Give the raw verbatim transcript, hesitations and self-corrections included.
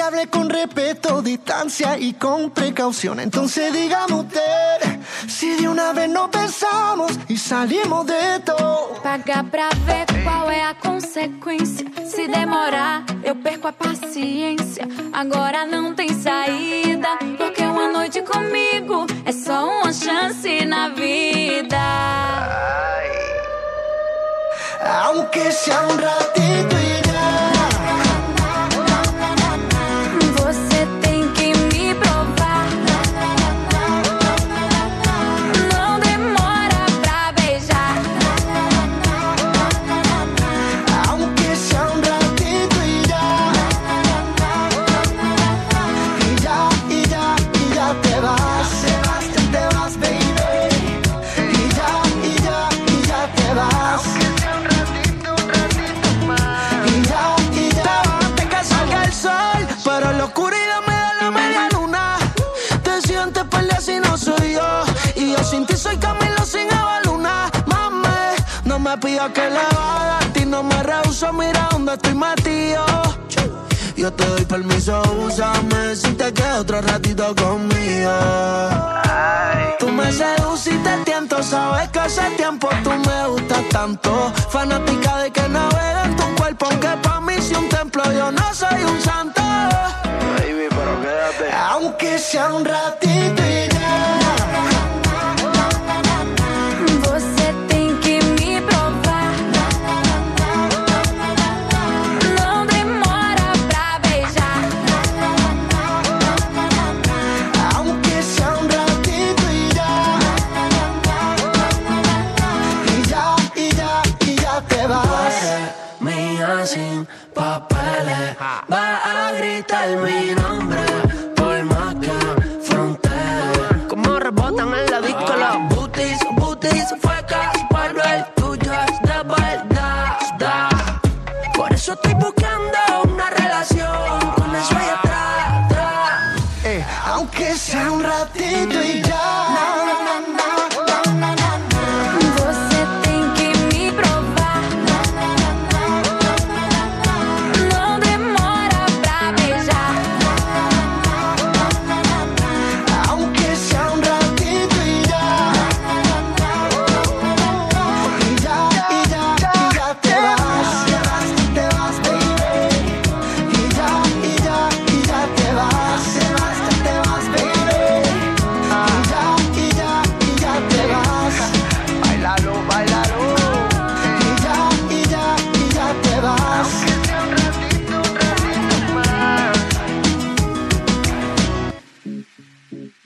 hable con respeto, distancia y con precaución. Entonces dígame usted, si de una vez nos besamos e salimos de todo. Pagar pra ver qual é a consequência. Se demorar, eu perco a paciência. Agora não tem saída, porque uma noite comigo é só uma chance na vida. Aunque sea un ratito y ya. Você tem que me provar. Não demora pra beijar. Aunque sea un ratito y ya. Y ya, y ya, y ya te vas. Te vas, ya te vas, baby. Y ya, y ya, y ya te vas. Pero la oscuridad me da la media luna. Te sientes pelea si no soy yo. Y yo sin ti soy Camilo sin Eva Luna. Mami, no me pidas que le vaya. A ti no me rehuso, mira dónde estoy metido. Yo te doy permiso, úsame si te quedas otro ratito conmigo. Tú me seduces y te tiento. Sabes que hace tiempo tú me gustas tanto. Fanática de que navega en tu cuerpo. Aunque pa' mí si un templo, yo no soy un santo. Baby, pero quédate. Aunque sea un ratito y ya. Você tem que me provar. Não demora pra beijar. Aunque sea un ratito y ya. Y ya, y ya, y ya te vas. Mía sin papeles, va a gritar mi nombre por más que frontera. Como rebotan en la disco los booties, booties, fuecas, pero el tuyo es de verdad. Da. Por eso estoy buscando una relación con eso allá atrás, atrás. Eh, aunque sea un ratito y ya. Você tem que me provar. Não demora pra beijar. Aunque sea un ratito y ya. Y ya, y ya, y ya te vas. Te vas, baby. Y ya, y ya, y ya te vas. Te vas, te vas, baby. Y ya, y ya, y ya te vas. Bailalo, bailalo. Y ya, y ya, y ya te vas.